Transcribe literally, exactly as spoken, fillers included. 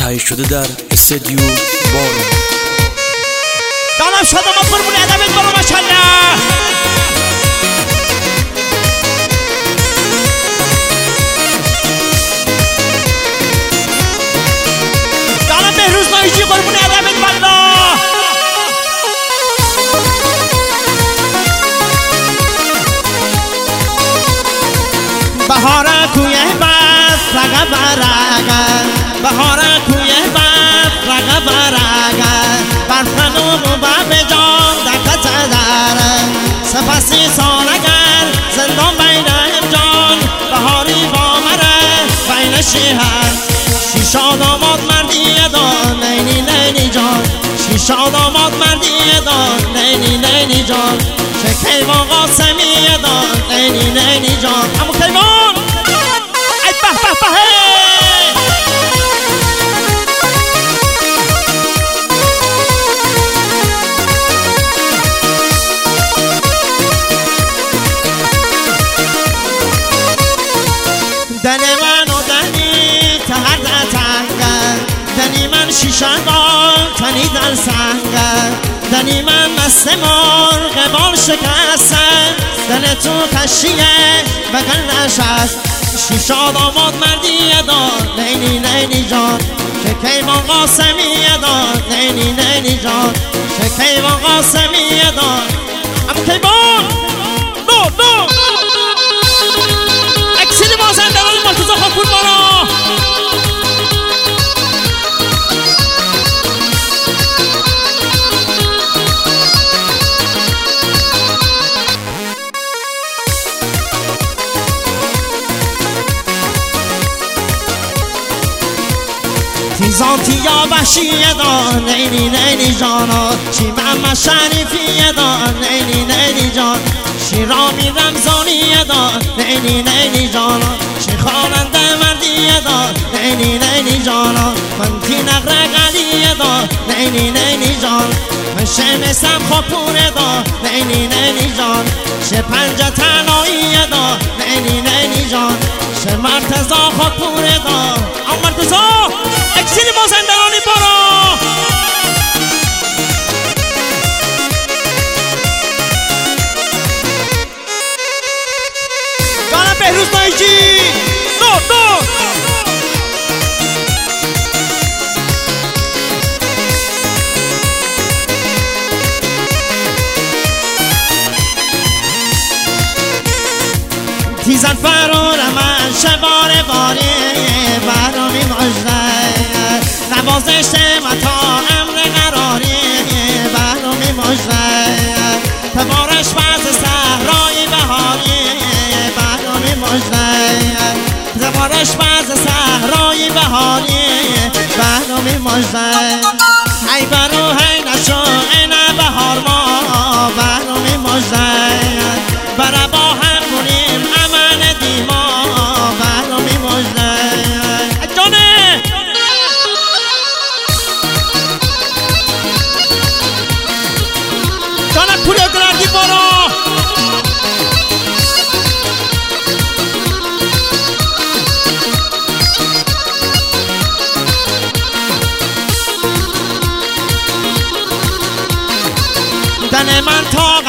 تهیه شده در استودیو بارون. دانم شده ما فرمون ادبت برو ماشالله. دانم بهروز نایجی فرمون ادبت بالله. بهار کوی بس رقب برگه، بهار کوی بس رقب برگه، برفنو به جان دکت داره، سپسی سال اگر زندان بین جان، بهاری با مره بین شیهر، شیشا داماد مردی دان نینی نینی جان، شیشا داماد مردی دان نینی نینی جان، چه کیوان قاسمی دان نینی نینی جان. اما کیوان ای به به به دل من و دنی تهر در تنگه، دنی من شیشه دار تنی در سنگه، دنی من مست مرغ بال شکسته، دل تو کشیه بگل نشست، شیشه داماد مردی دار نینی نینی جان، چه کیوان قاسمی دار نینی نینی جان، چه کیوان قاسمی دار. اما کیوان دو دو اکسیدی بازندران مرتضی خاکپور بارا. تیزانتیا بشیه دان نینی نینی جانا، چی محمد شریفیه دان نینی نینی جان، شیرامی رمزانیه دان نینی نینی جانا، چی خواننده مردیه دان نینی نینی جانا، من تی نقره قلیه دان نینی نینی جان، من شمسم خاکپوره دان نینی نینی جان، چه پنجه تناییه دان نینی نینی جان، چه مرتضی خاکپوره دان. اما مرتضی اکسیل مازندرانی بارا. دانم بهروز نایجی دو دو تیزن فرور من شباره باری برامی مجده، نوازش متا امر قراری برامی مجده، تبارش باز صحرای بهاری برامی مجده، تبارش باز صحرای بهاری برامی مجده، هی برو هی نشو این بهار ما برامی مجده، برا با هم کنیم امن دیما برامی مجده. جانه جانه پوری گردی بارا. دل من تا